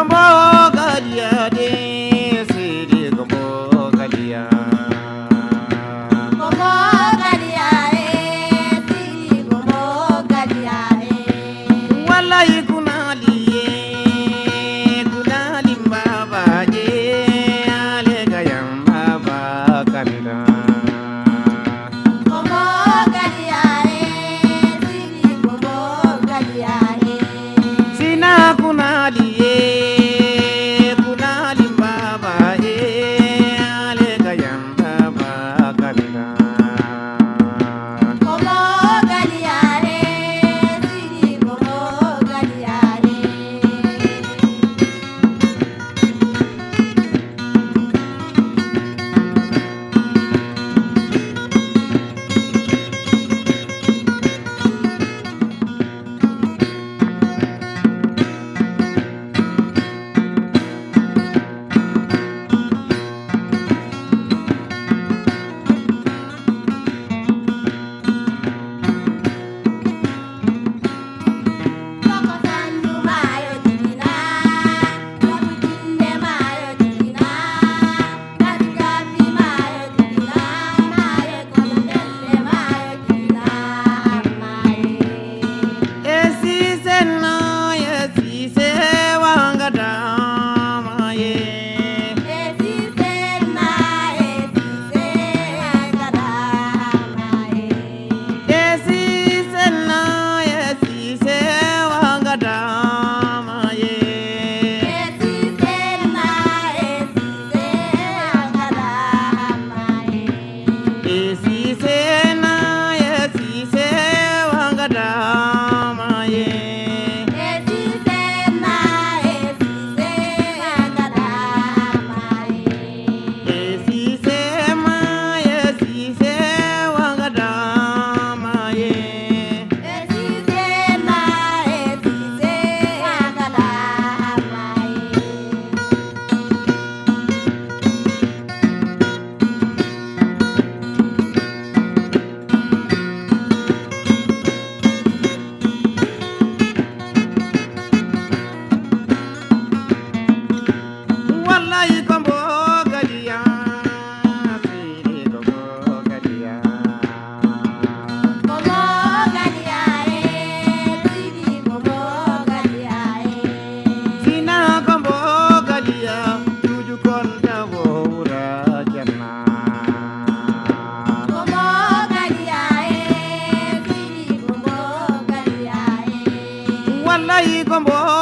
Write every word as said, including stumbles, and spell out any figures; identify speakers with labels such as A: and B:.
A: Kombo galia de sidi kombo galia.
B: Kombo galia e sidi kombo galia e.
A: Wallahi kunali kunali baba je ale gayam baba kanda.
B: Kombo galia e sidi kombo galia e.
A: Sina kunali kunali baba je ale gayam baba kanda.
B: Kombo galia e sidi kombo galia e. Koko sandu mayo jina, kabu jinde mayo jina, kabu kapi mayo jina, mayo kodele mayo jina, mayo.
A: Esi sena esi se wangada maye.
B: Esi sena, esi se agada maye.
A: Esi sena esi se wangada maye.
B: Esi sena, esi se agada maye.
A: Esi sena esi se wangada maye.
B: Esi sena, esi se agada maye.
A: Esi sema esi se wangada maye.
B: Esi sena, esi se agada maye.
A: Wallahi kombo galia sidi kombo galia.
B: Kombo galia e, sidi kombo galia e.
A: Sina kombo galia tuju konta wura janna.
B: Kombo galia e, sidi kombo galia e.
A: Wallahi kombo